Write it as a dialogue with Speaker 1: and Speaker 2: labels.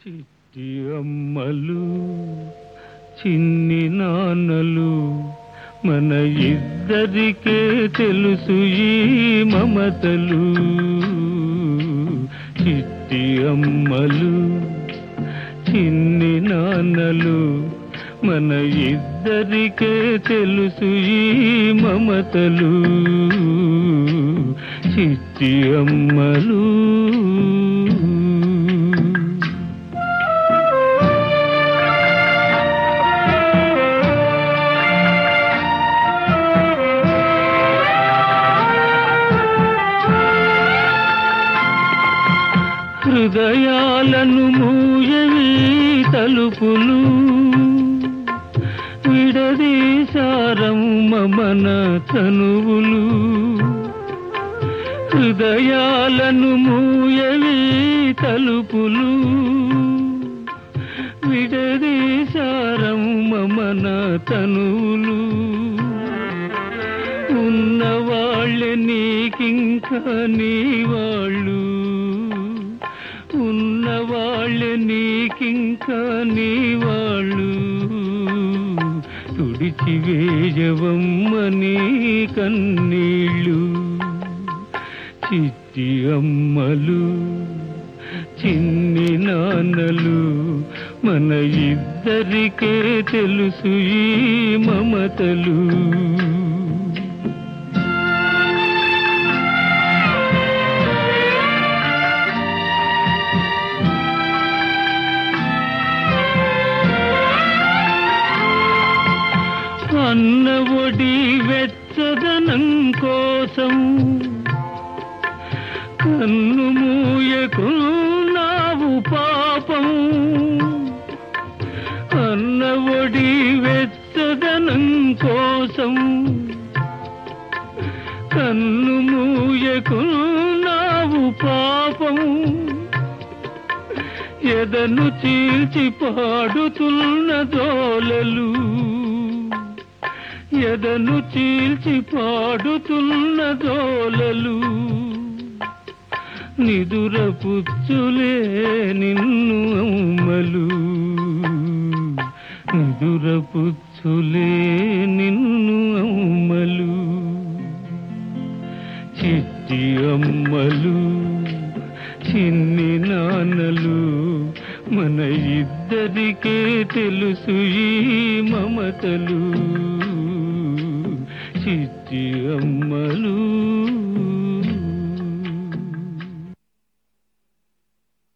Speaker 1: చిట్టి అమ్మలు చిన్ని నాన్నలు మన ఇద్దరికే తెలుసు ఈ మమతలు. చిట్టి అమ్మలు చిన్ని నాన్నలు మన ఇద్దరికే తెలుసు ఈ మమతలు. చిట్టి అమ్మలు హృదయాలను మూయవి తలుపులు విడదీశారమ్మ మన తనువులు. హృదయాలను మూయవి తలుపులు విడదీశారమ్మ మన తనువులు. ఉన్నవాళ్ళే నీకింకా నీ వాళ్ళు, ఉన్నవాళ్ళే నీకింకా నీ వాళ్ళు. తుడిచి వేయవమ్మ నీ కన్నీళ్ళు. చిట్టి అమ్మలు చిన్ని నాన్నలు మన ఇద్దరికే తెలుసు ఈ మమతలు. అన్న ఒడి వెచ్చదనం కోసం కన్ను మూయకున్నావు పాపం. అన్న ఒడి వెచ్చదనం కోసం కన్ను మూయకున్నావు పాపం. ఎదను చీల్చి పాడుతున్న దోలలు, ఎదను చీల్చి పాడుతున్న దోలలు. నిదురపుచ్చులే నిన్ను అమ్మలు, నిదురపుచ్చులే నిన్ను అమ్మలు. చిట్టి అమ్మలు చిన్ని నాన్నలు మన ఇద్దరికే తెలుసు ఈ మమతలు. చిట్టి అమ్మలు.